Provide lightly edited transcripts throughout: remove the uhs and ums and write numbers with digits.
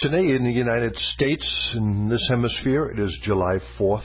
Today in the United States, in this hemisphere, it is July 4th,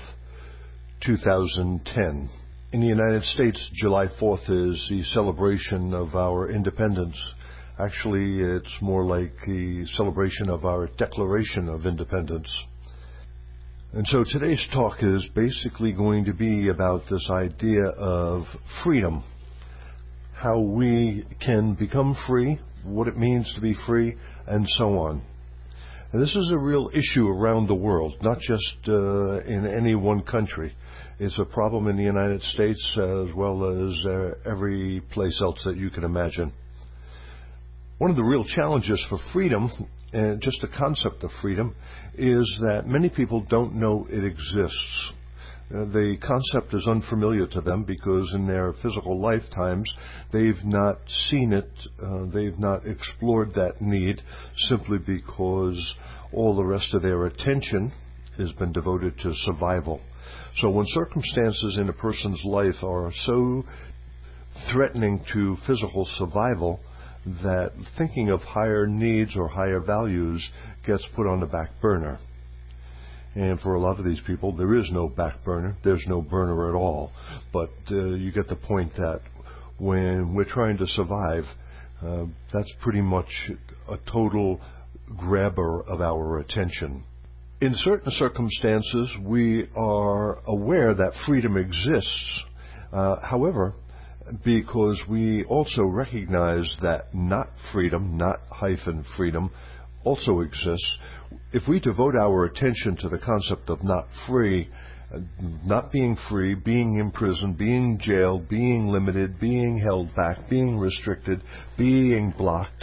2010. In the United States, July 4th is the celebration of our independence. Actually, it's more like the celebration of our Declaration of Independence. And so today's talk is basically going to be about this idea of freedom, how we can become free, what it means to be free, and so on. And this is a real issue around the world, not just in any one country. It's a problem in the United States as well as every place else that you can imagine. One of the real challenges for freedom, and just the concept of freedom, is that many people don't know it exists. The concept is unfamiliar to them because in their physical lifetimes they've not seen it, they've not explored that need simply because all the rest of their attention has been devoted to survival. So when circumstances in a person's life are so threatening to physical survival that thinking of higher needs or higher values gets put on the back burner. And for a lot of these people, there is no back burner. There's no burner at all. But you get the point that when we're trying to survive, that's pretty much a total grabber of our attention. In certain circumstances, we are aware that freedom exists. However, because we also recognize that not freedom, not hyphen freedom, also exists, if we devote our attention to the concept of not free, not being free, being imprisoned, being jailed, being limited, being held back, being restricted, being blocked,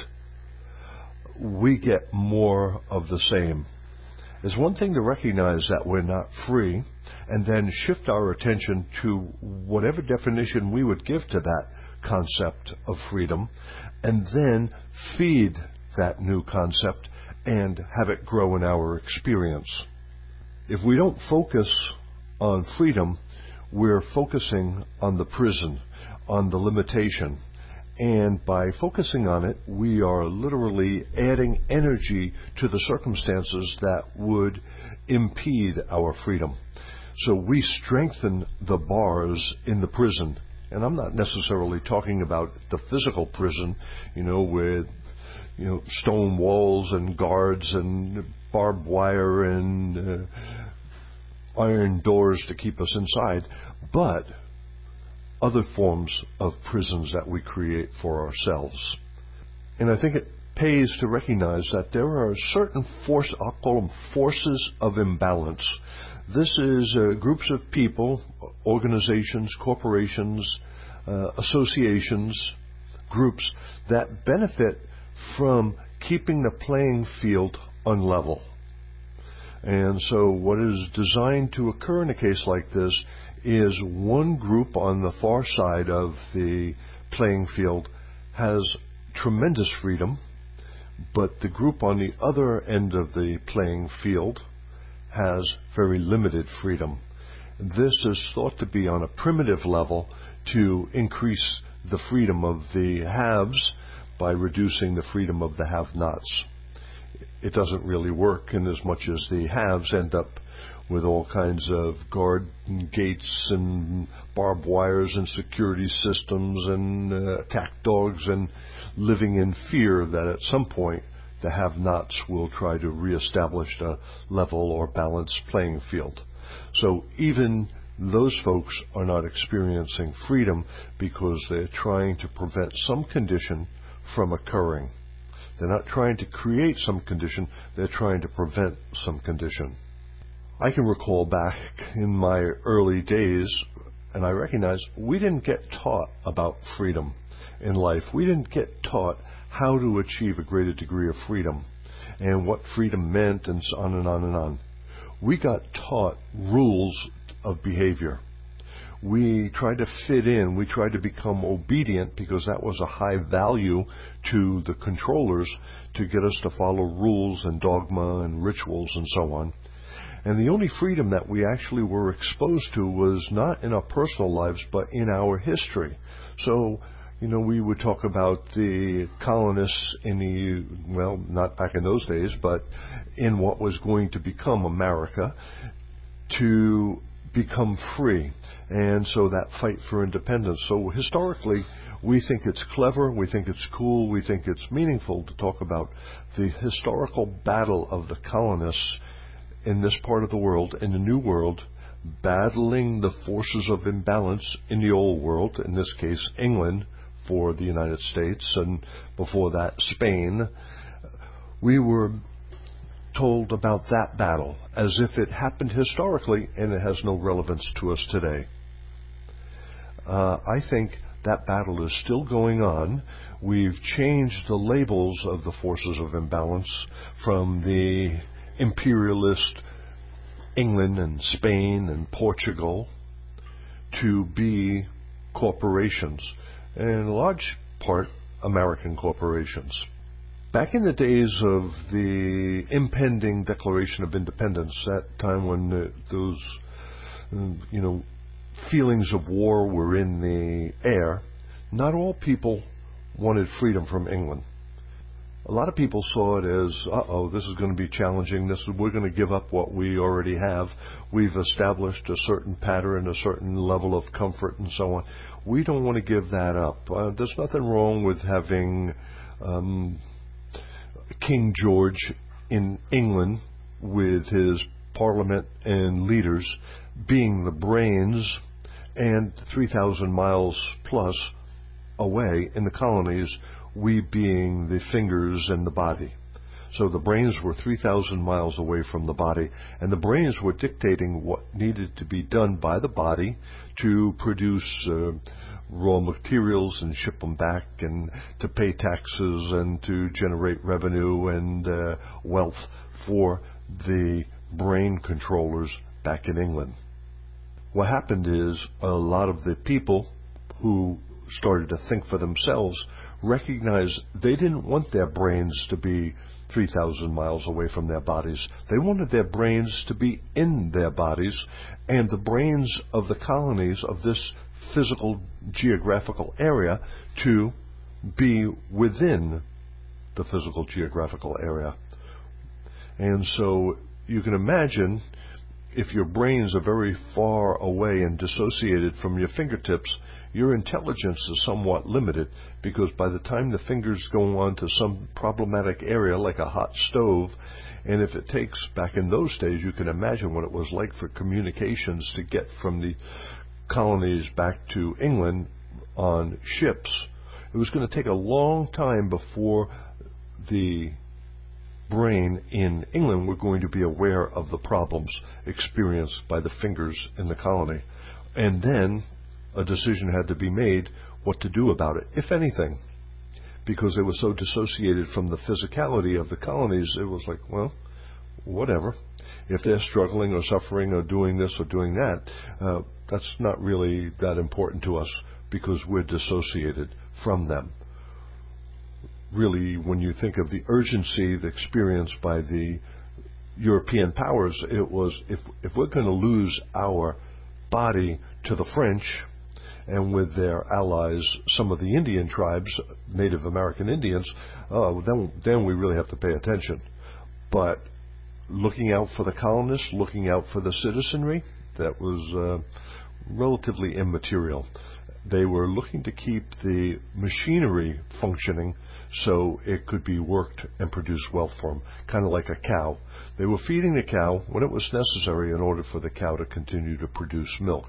we get more of the same. It's one thing to recognize that we're not free and then shift our attention to whatever definition we would give to that concept of freedom and then feed that new concept and have it grow in our experience. If we don't focus on freedom, we're focusing on the prison, on the limitation. And by focusing on it, we are literally adding energy to the circumstances that would impede our freedom. So we strengthen the bars in the prison. And I'm not necessarily talking about the physical prison, with stone walls and guards and barbed wire and iron doors to keep us inside, but other forms of prisons that we create for ourselves. And I think it pays to recognize that there are certain I'll call them forces of imbalance. This is groups of people, organizations, corporations, associations, groups that benefit from keeping the playing field unlevel. And so what is designed to occur in a case like this is one group on the far side of the playing field has tremendous freedom, but the group on the other end of the playing field has very limited freedom. This is thought to be on a primitive level to increase the freedom of the haves by reducing the freedom of the have-nots. It doesn't really work in as much as the haves end up with all kinds of guard gates and barbed wires and security systems and attack dogs and living in fear that at some point the have-nots will try to reestablish a level or balanced playing field. So even those folks are not experiencing freedom because they're trying to prevent some condition from occurring. They're not trying to create some condition, they're trying to prevent some condition. I can recall back in my early days, and I recognize we didn't get taught about freedom in life. We didn't get taught how to achieve a greater degree of freedom and what freedom meant and so on and on and on. We got taught rules of behavior. We tried to fit in. We tried to become obedient because that was a high value to the controllers to get us to follow rules and dogma and rituals and so on. And the only freedom that we actually were exposed to was not in our personal lives, but in our history. So We would talk about the colonists in well, not back in those days, but in what was going to become America, to become free. And so that fight for independence. So historically, we think it's clever, we think it's cool, we think it's meaningful to talk about the historical battle of the colonists in this part of the world, in the New World, battling the forces of imbalance in the Old World, in this case England for the United States, and before that Spain. We were told about that battle as if it happened historically and it has no relevance to us today. I think that battle is still going on. We've changed the labels of the forces of imbalance from the imperialist England and Spain and Portugal to be corporations, and in large part American corporations. Back in the days of the impending Declaration of Independence, that time when those feelings of war were in the air, not all people wanted freedom from England. A lot of people saw it as, this is going to be challenging. We're going to give up what we already have. We've established a certain pattern, a certain level of comfort, and so on. We don't want to give that up. There's nothing wrong with having King George in England with his parliament and leaders being the brains, and 3,000 miles plus away in the colonies, we being the fingers and the body. So the brains were 3,000 miles away from the body, and the brains were dictating what needed to be done by the body to produce raw materials and ship them back, and to pay taxes and to generate revenue and wealth for the brain controllers back in England. What happened is a lot of the people who started to think for themselves recognized they didn't want their brains to be 3,000 miles away from their bodies. They wanted their brains to be in their bodies, and the brains of the colonies of this physical geographical area to be within the physical geographical area. And so you can imagine, if your brains are very far away and dissociated from your fingertips, your intelligence is somewhat limited, because by the time the fingers go on to some problematic area like a hot stove, and if it takes, back in those days, you can imagine what it was like for communications to get from the colonies back to England on ships. It was going to take a long time before the brain in England were going to be aware of the problems experienced by the fingers in the colony. And then a decision had to be made what to do about it, if anything, because they were so dissociated from the physicality of the colonies. It was like, well, whatever. If they're struggling or suffering or doing this or doing that, that's not really that important to us, because we're dissociated from them. Really, when you think of the urgency experienced by the European powers, it was, if we're going to lose our body to the French, and with their allies, some of the Indian tribes, Native American Indians, then we really have to pay attention. But looking out for the colonists, looking out for the citizenry, that was relatively immaterial. They were looking to keep the machinery functioning so it could be worked and produce wealth for them, kind of like a cow. They were feeding the cow when it was necessary in order for the cow to continue to produce milk.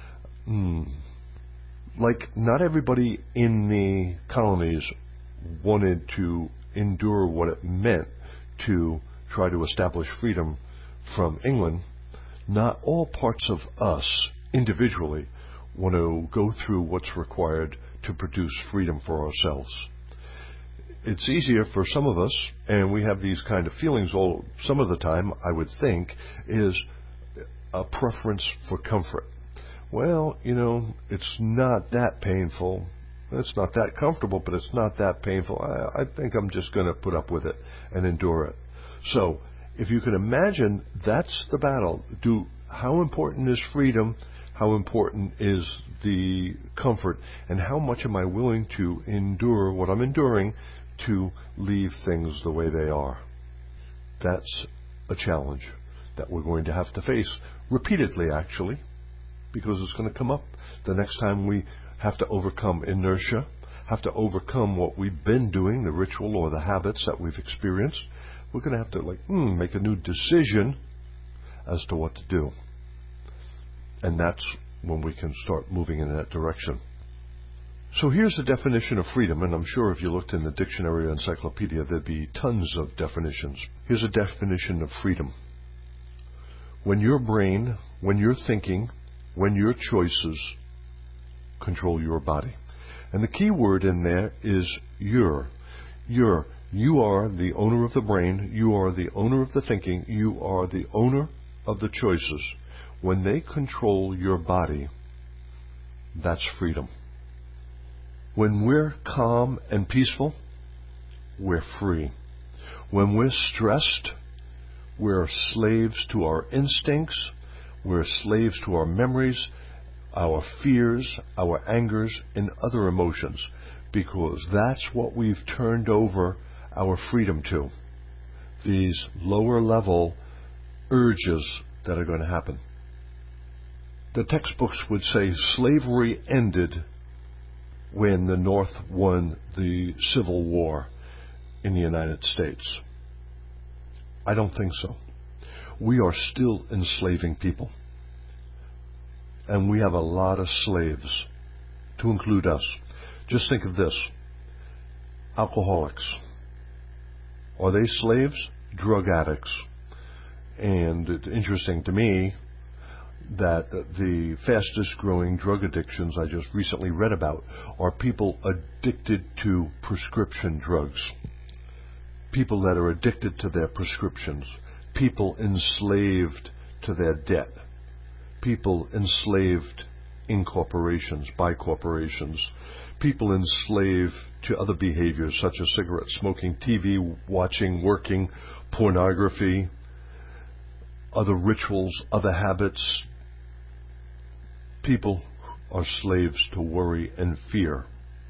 Like, not everybody in the colonies wanted to endure what it meant to try to establish freedom from England. Not all parts of us individually want to go through what's required to produce freedom for ourselves. It's easier for some of us, and we have these kind of feelings some of the time, I would think, is a preference for comfort. Well, it's not that painful. It's not that comfortable, but it's not that painful. I think I'm just going to put up with it and endure it. So, if you can imagine, that's the battle. How important is freedom? How important is the comfort, and how much am I willing to endure what I'm enduring to leave things the way they are? That's a challenge that we're going to have to face repeatedly, actually, because it's going to come up the next time we have to overcome inertia, have to overcome what we've been doing, the ritual or the habits that we've experienced. We're going to have to make a new decision as to what to do. And that's when we can start moving in that direction. So here's the definition of freedom, and I'm sure if you looked in the dictionary or encyclopedia, there'd be tons of definitions. Here's a definition of freedom. When your brain, when your thinking, when your choices control your body. And the key word in there is your. You are the owner of the brain, you are the owner of the thinking, you are the owner of the choices. When they control your body, that's freedom. When we're calm and peaceful, we're free. When we're stressed, we're slaves to our instincts, we're slaves to our memories, our fears, our angers, and other emotions, because that's what we've turned over our freedom to. These lower level urges that are going to happen. The textbooks would say slavery ended when the North won the Civil War in the United States. I don't think so. We are still enslaving people. And we have a lot of slaves, to include us. Just think of this. Alcoholics. Are they slaves? Drug addicts. And it's interesting to me that the fastest growing drug addictions I just recently read about are people addicted to prescription drugs. People that are addicted to their prescriptions. People enslaved to their debt. People enslaved in corporations, by corporations. People enslaved to other behaviors such as cigarette smoking, TV watching, working, pornography, other rituals, other habits. People are slaves to worry and fear.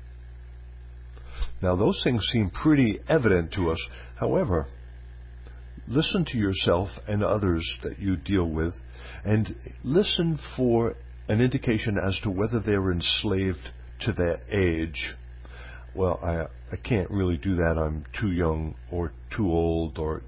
Now, those things seem pretty evident to us. However, listen to yourself and others that you deal with, and listen for an indication as to whether they're enslaved to their age. Well, I can't really do that. I'm too young or too old, or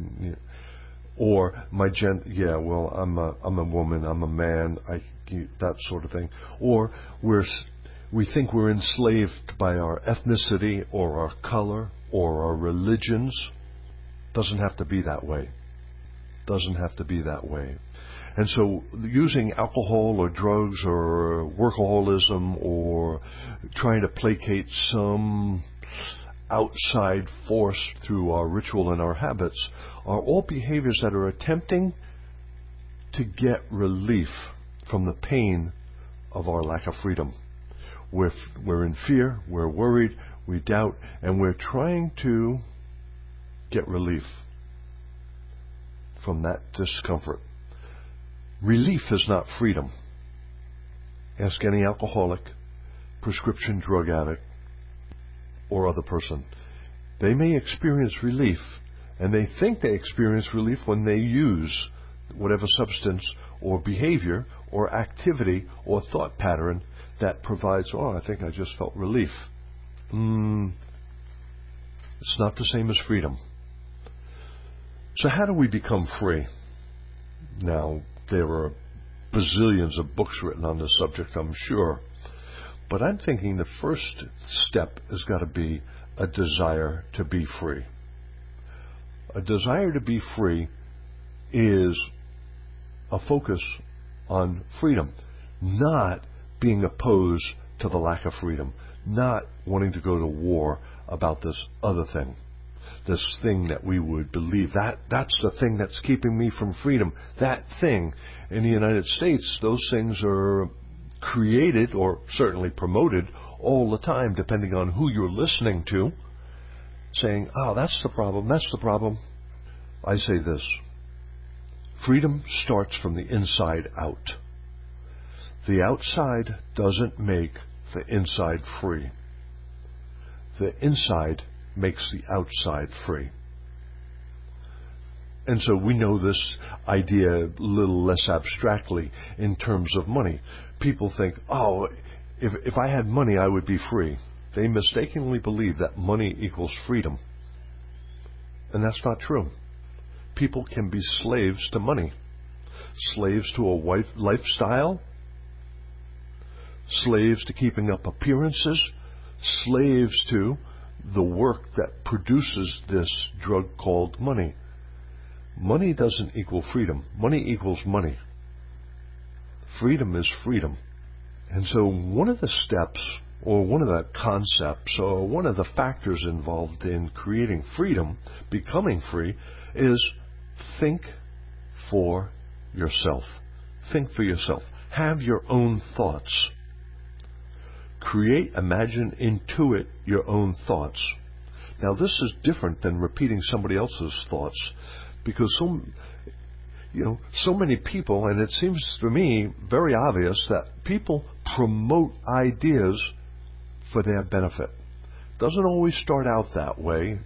my I'm a woman, I'm a man, that sort of thing. Or we think we're enslaved by our ethnicity or our color or our religions. Doesn't have to be that way. Doesn't have to be that way. And so using alcohol or drugs or workaholism or trying to placate some outside force through our ritual and our habits are all behaviors that are attempting to get relief from the pain of our lack of freedom. We're in fear, we're worried, we doubt, and we're trying to get relief from that discomfort. Relief is not freedom. Ask any alcoholic, prescription drug addict, or other person. They may experience relief, and they think they experience relief when they use whatever substance or behavior or activity or thought pattern that provides, I think I just felt relief. It's not the same as freedom. So how do we become free? Now, there are bazillions of books written on this subject, I'm sure. But I'm thinking the first step has got to be a desire to be free. A desire to be free is a focus on freedom, not being opposed to the lack of freedom, not wanting to go to war about this other thing. This thing that we would believe, that's the thing that's keeping me from freedom. That thing. In the United States, those things are created or certainly promoted all the time, depending on who you're listening to, saying, that's the problem, that's the problem. I say this. Freedom starts from the inside out. The outside doesn't make the inside free. The inside makes the outside free. And so we know this idea a little less abstractly in terms of money. People think, oh, if I had money, I would be free. They mistakenly believe that money equals freedom. And that's not true. People can be slaves to money. Slaves to a lifestyle. Slaves to keeping up appearances. Slaves to the work that produces this drug called money. Money doesn't equal freedom. Money equals money. Freedom is freedom. And so one of the steps, or one of the concepts, or one of the factors involved in creating freedom, becoming free, is think for yourself. Think for yourself. Have your own thoughts. Create, imagine, intuit your own thoughts. Now this is different than repeating somebody else's thoughts, because so many people, and it seems to me very obvious that people promote ideas for their benefit. Doesn't always start out that way.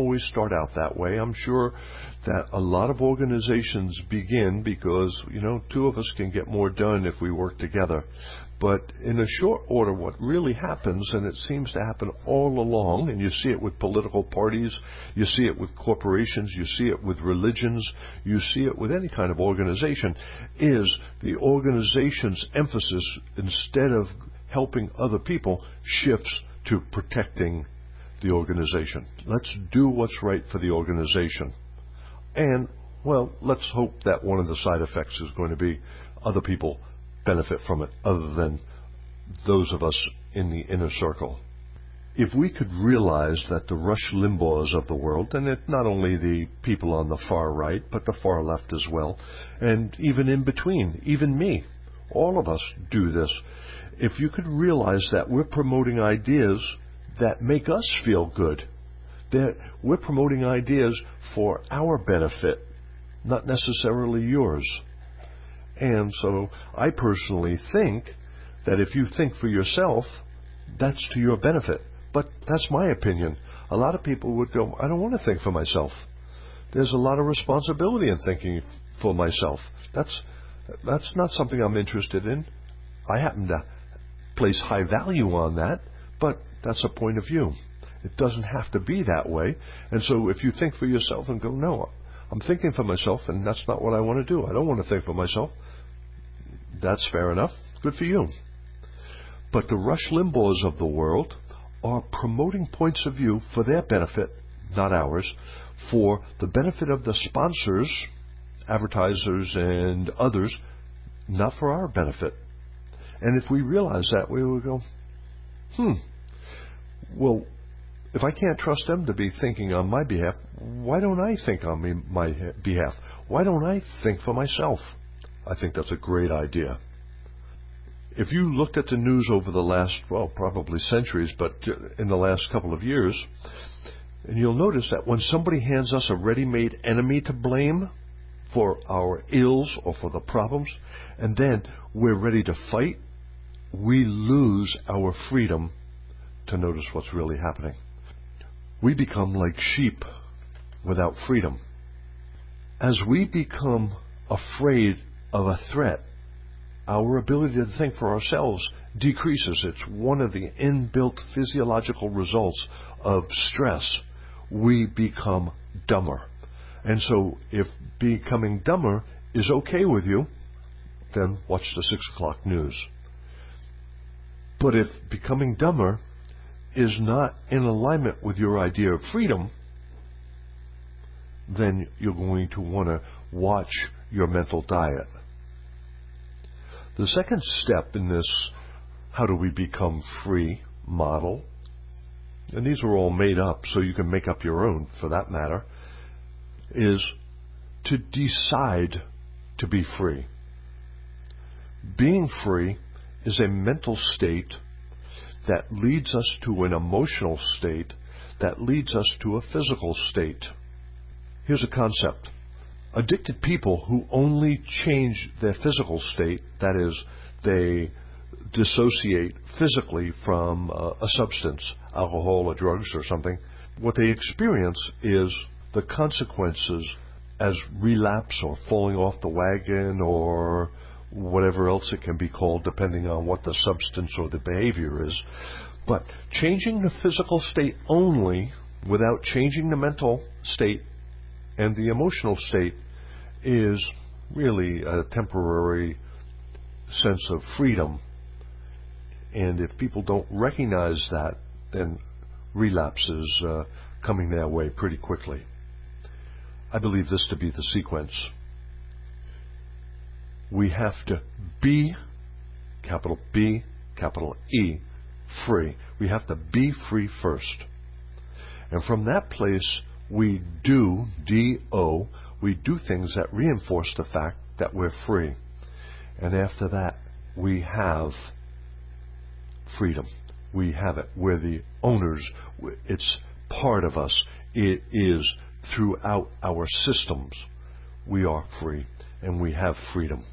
I'm sure that a lot of organizations begin because, two of us can get more done if we work together. But in a short order, what really happens, and it seems to happen all along, and you see it with political parties, you see it with corporations, you see it with religions, you see it with any kind of organization, is the organization's emphasis, instead of helping other people, shifts to protecting the organization. Let's do what's right for the organization. And, well, let's hope that one of the side effects is going to be other people benefit from it other than those of us in the inner circle. If we could realize that the Rush Limbaughs of the world, and it's not only the people on the far right, but the far left as well, and even in between, even me, all of us do this. If you could realize that we're promoting ideas that make us feel good, that we're promoting ideas for our benefit, not necessarily yours. And so I personally think that if you think for yourself, that's to your benefit. But that's my opinion. A lot of people would go, I don't want to think for myself. There's a lot of responsibility in thinking for myself. That's not something I'm interested in. I happen to place high value on that, but that's a point of view. It doesn't have to be that way. And so if you think for yourself and go, no, I'm thinking for myself, and that's not what I want to do. I don't want to think for myself. That's fair enough. Good for you. But the Rush Limbaughs of the world are promoting points of view for their benefit, not ours, for the benefit of the sponsors, advertisers, and others, not for our benefit. And if we realize that, we will go, well, if I can't trust them to be thinking on my behalf, why don't I think on my behalf? Why don't I think for myself? I think that's a great idea. If you looked at the news over the last, probably centuries, but in the last couple of years, and you'll notice that when somebody hands us a ready-made enemy to blame for our ills or for the problems, and then we're ready to fight, we lose our freedom to notice what's really happening. We become like sheep without freedom. As we become afraid of a threat, our ability to think for ourselves decreases. It's one of the inbuilt physiological results of stress. We become dumber. And so if becoming dumber is okay with you, then watch the 6 o'clock news. But if becoming dumber is not in alignment with your idea of freedom, then you're going to want to watch your mental diet. The second step in this how do we become free model, and these are all made up so you can make up your own for that matter, is to decide to be free. Being free is a mental state that leads us to an emotional state that leads us to a physical state. Here's a concept. Addicted people who only change their physical state, that is, they dissociate physically from a substance, alcohol or drugs or something. What they experience is the consequences as relapse or falling off the wagon or whatever else it can be called, depending on what the substance or the behavior is. But changing the physical state only without changing the mental state and the emotional state is really a temporary sense of freedom. And if people don't recognize that, then relapse is coming their way pretty quickly. I believe this to be the sequence. We have to be, capital B, capital E, free. We have to be free first. And from that place, we do, D-O, we do things that reinforce the fact that we're free. And after that, we have freedom. We have it. We're the owners. It's part of us. It is throughout our systems. We are free, and we have freedom.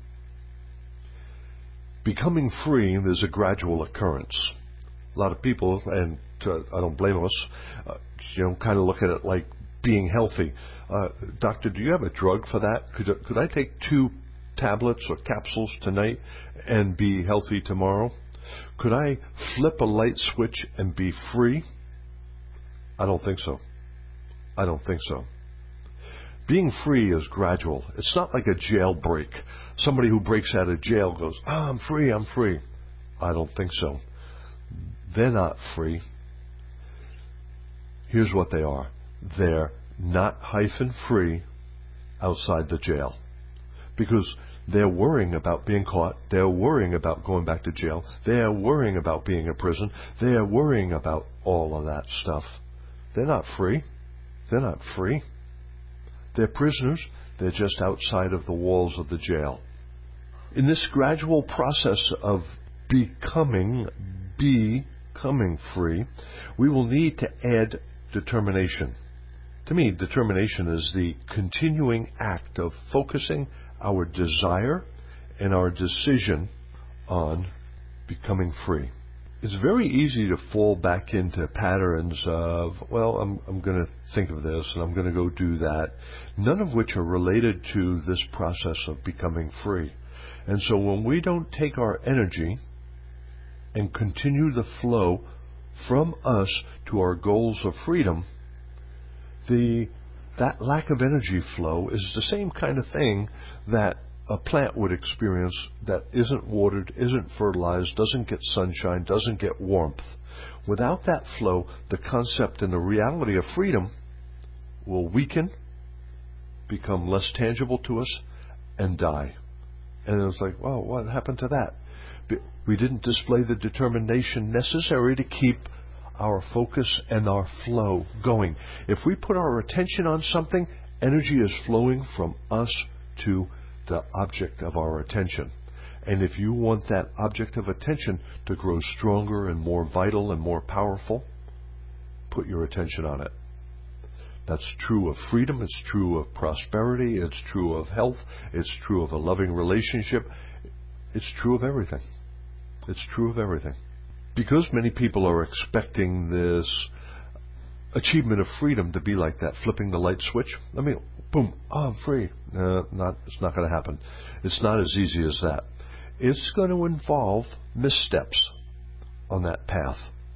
Becoming free is a gradual occurrence. A lot of people, and I don't blame us, kind of look at it like being healthy. Doctor, do you have a drug for that? Could I take 2 tablets or capsules tonight and be healthy tomorrow? Could I flip a light switch and be free? I don't think so. I don't think so. Being free is gradual. It's not like a jailbreak. Somebody who breaks out of jail goes, I'm free, I'm free. I don't think so. They're not free. Here's what they are. They're not -free outside the jail. Because they're worrying about being caught. They're worrying about going back to jail. They're worrying about being in prison. They're worrying about all of that stuff. They're not free. They're not free. They're prisoners. They're just outside of the walls of the jail. In this gradual process of becoming free, we will need to add determination. To me, determination is the continuing act of focusing our desire and our decision on becoming free. It's very easy to fall back into patterns of, well, I'm going to think of this and I'm going to go do that, none of which are related to this process of becoming free. And so when we don't take our energy and continue the flow from us to our goals of freedom, that lack of energy flow is the same kind of thing that a plant would experience that isn't watered, isn't fertilized, doesn't get sunshine, doesn't get warmth. Without that flow, the concept and the reality of freedom will weaken, become less tangible to us, and die. And it was like, well, what happened to that? We didn't display the determination necessary to keep our focus and our flow going. If we put our attention on something, energy is flowing from us to the object of our attention. And if you want that object of attention to grow stronger and more vital and more powerful, put your attention on it. That's true of freedom, it's true of prosperity, it's true of health, it's true of a loving relationship, it's true of everything. It's true of everything. Because many people are expecting this achievement of freedom to be like that, flipping the light switch. I mean, boom, I'm free. It's not going to happen. It's not as easy as that. It's going to involve missteps on that path.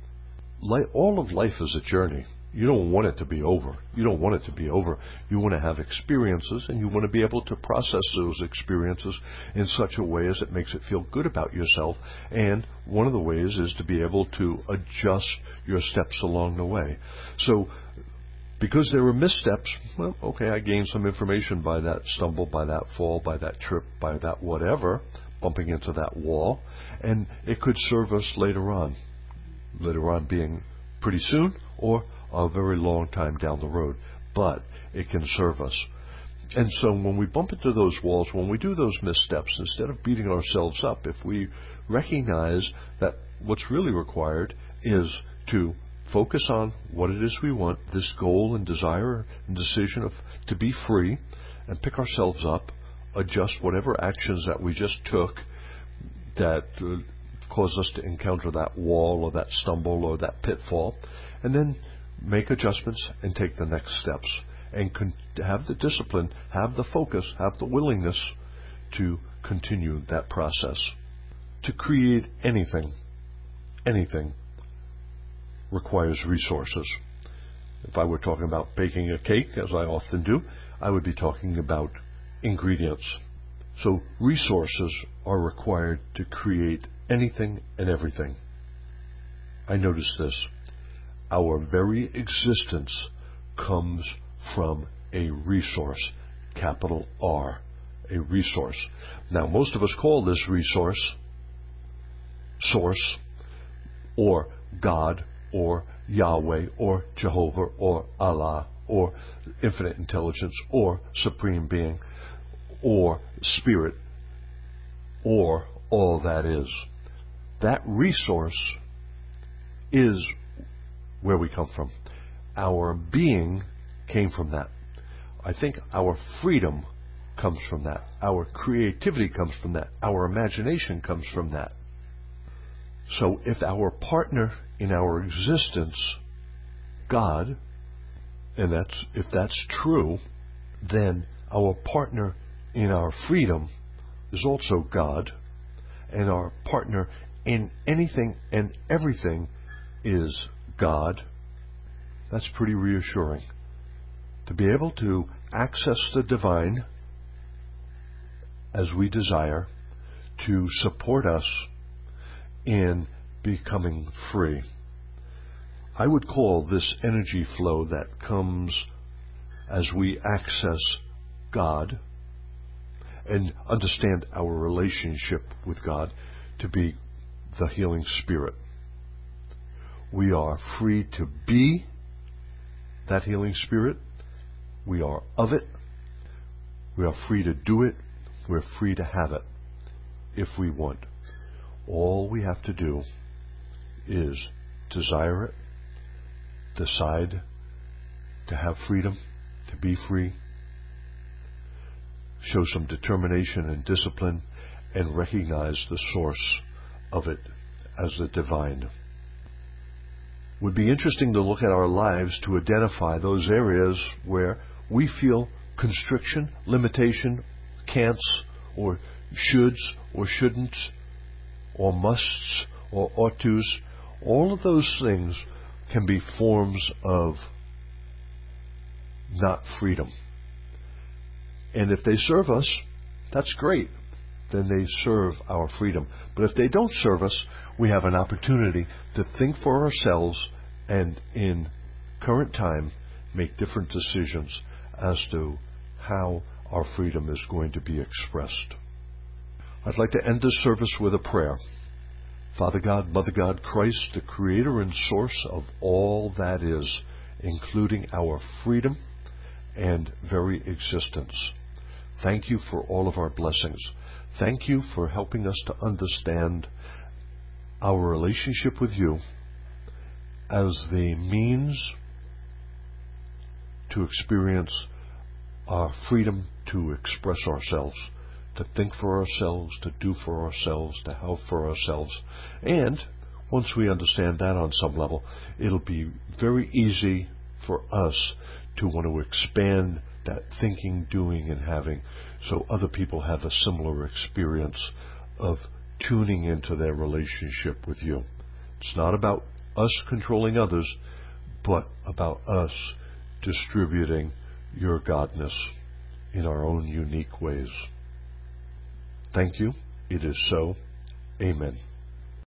All of life is a journey. You don't want it to be over. You don't want it to be over. You want to have experiences, and you want to be able to process those experiences in such a way as it makes it feel good about yourself. And one of the ways is to be able to adjust your steps along the way. So, because there were missteps, well, okay, I gained some information by that stumble, by that fall, by that trip, by that whatever, bumping into that wall, and it could serve us later on. Later on being pretty soon or a very long time down the road, but it can serve us. And so when we bump into those walls, when we do those missteps, instead of beating ourselves up, if we recognize that what's really required is to focus on what it is we want, this goal and desire and decision to be free, and pick ourselves up, adjust whatever actions that we just took, that cause us to encounter that wall or that stumble or that pitfall, and then make adjustments and take the next steps, and have the discipline, have the focus, have the willingness to continue that process. To create anything requires resources. If I were talking about baking a cake, as I often do, I would be talking about ingredients. So resources are required to create anything and everything. I notice this. Our very existence comes from a resource, capital R, a resource. Now, most of us call this resource source, or God, or Yahweh, or Jehovah, or Allah, or infinite intelligence, or supreme being, or spirit, or all that is. That resource is where we come from. Our being came from that. I think our freedom comes from that. Our creativity comes from that. Our imagination comes from that. So if our partner in our existence, God, and if that's true, then our partner in our freedom is also God, and our partner in anything and everything is God. That's pretty reassuring. To be able to access the divine as we desire, to support us in becoming free. I would call this energy flow that comes as we access God and understand our relationship with God to be the healing spirit. We are free to be that healing spirit. We are of it. We are free to do it. We're free to have it if we want. All we have to do is desire it, decide to have freedom, to be free, show some determination and discipline, and recognize the source of it as the divine. It would be interesting to look at our lives to identify those areas where we feel constriction, limitation, can'ts, or shoulds, or shouldn'ts, or musts, or ought tos. All of those things can be forms of not freedom. And if they serve us, that's great. Then they serve our freedom. But if they don't serve us, we have an opportunity to think for ourselves and in current time make different decisions as to how our freedom is going to be expressed. I'd like to end this service with a prayer. Father God, Mother God, Christ, the creator and source of all that is, including our freedom and very existence. Thank you for all of our blessings. Thank you for helping us to understand our relationship with you as the means to experience our freedom to express ourselves, to think for ourselves, to do for ourselves, to help for ourselves. And once we understand that on some level, it'll be very easy for us to want to expand that thinking, doing, and having, so other people have a similar experience of tuning into their relationship with you. It's not about us controlling others, but about us distributing your godness in our own unique ways. Thank you. It is so. Amen.